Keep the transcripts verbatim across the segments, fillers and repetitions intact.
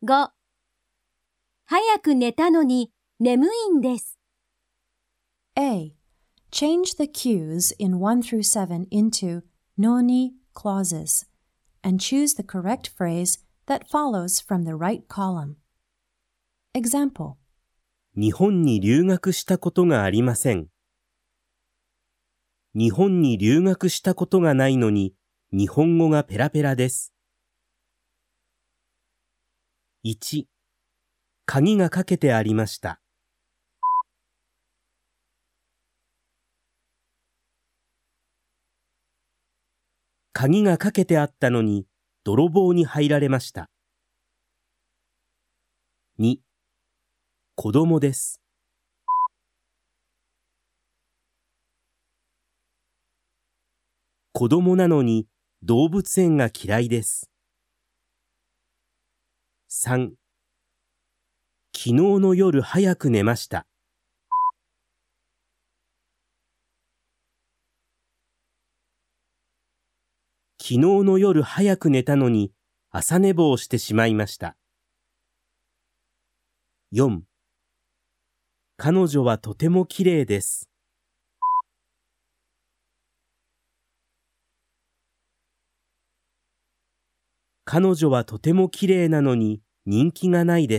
ご、早く寝たのに眠いんです。 A. Change the cues in one through seven into noni clauses and choose the correct phrase that follows from the right column. Example. 日本に留学したことがありません。日本に留学したことがないのに日本語がペラペラです。いち、鍵がかけてありました。鍵がかけてあったのに泥棒に入られました。に、子供です。子供なのに動物園が嫌いです。さん、昨日の夜早く寝ました。昨日の夜早く寝たのに朝寝坊してしまいました。よん、彼女はとても綺麗です。彼女はとても綺麗なのに人気がないです。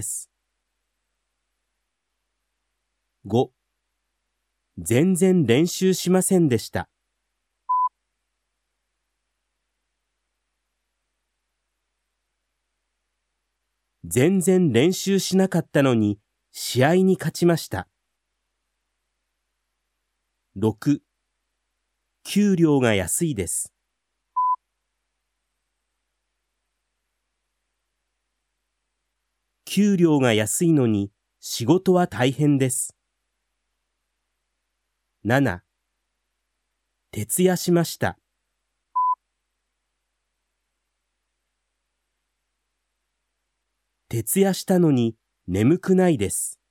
ご、全然練習しませんでした。全然練習しなかったのに試合に勝ちました。ろく、給料が安いです。給料が安いのに仕事は大変です。なな、徹夜しました。徹夜したのに眠くないです。